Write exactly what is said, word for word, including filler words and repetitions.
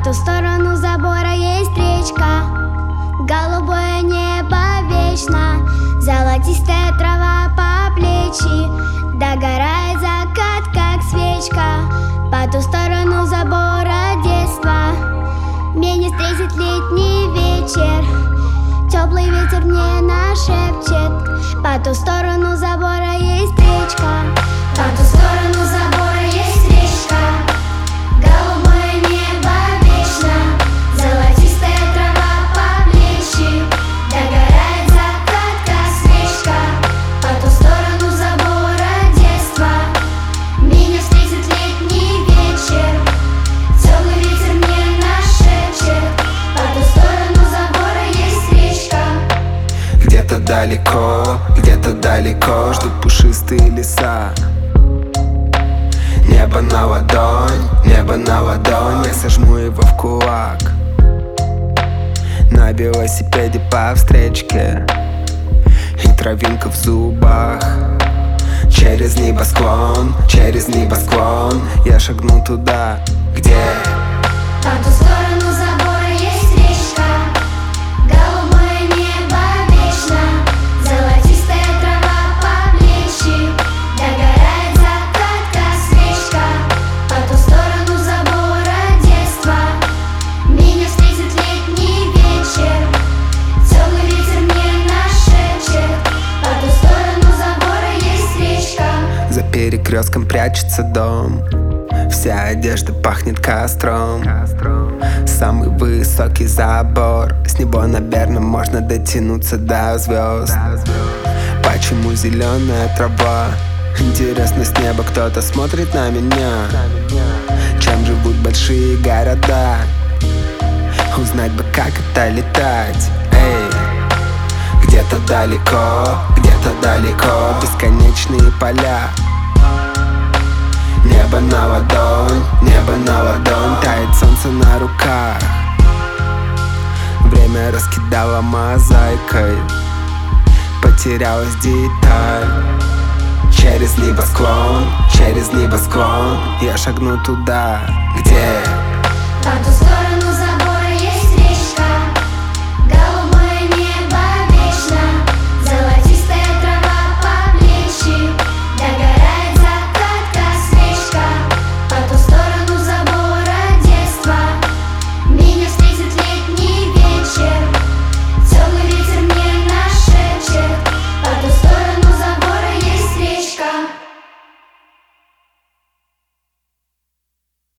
ту сторону забора есть речка, голубое небо вечно, золотистая трава по плечи, догорает закат, как свечка. По ту сторону забора детства меня встретит летний вечер, теплый ветер мне нашепчет. По ту сторону забора есть речка, по ту сторону забора есть речка, голубое небо вечно, золотистая трава по плечи, догорает закат, как свечка. По ту сторону забора детства меня встретит летний вечер, теплый ветер мне нашепчет. По ту сторону забора есть речка. Где-то далеко, где-то далеко ждут пушистые леса. Небо на ладонь, небо на ладонь, я сожму его в кулак. На велосипеде по встречке и травинка в зубах. Через небосклон, через небосклон я шагну туда, где по ту сторону забора есть речка, голубое небо вечно, золотистая трава по плечи, догорает закат, как свечка. По ту сторону забора детства меня встретит летний вечер, теплый ветер мне нашепчет. По ту сторону забора есть речка. За перекрестком прячется дом, вся одежда пахнет костром. Самый высокий забор, с него, наверное, можно дотянуться до звезд. Почему зеленая трава? Интересно, с неба кто-то смотрит на меня. Чем живут большие города? Узнать бы, как это летать. Эй, где-то далеко, где-то далеко бесконечные поля. Небо на ладонь, небо на ладонь, тает солнце на руках. Время раскидало мозаикой, потерялась деталь. Через небосклон, через небосклон я шагну туда, где по ту сторону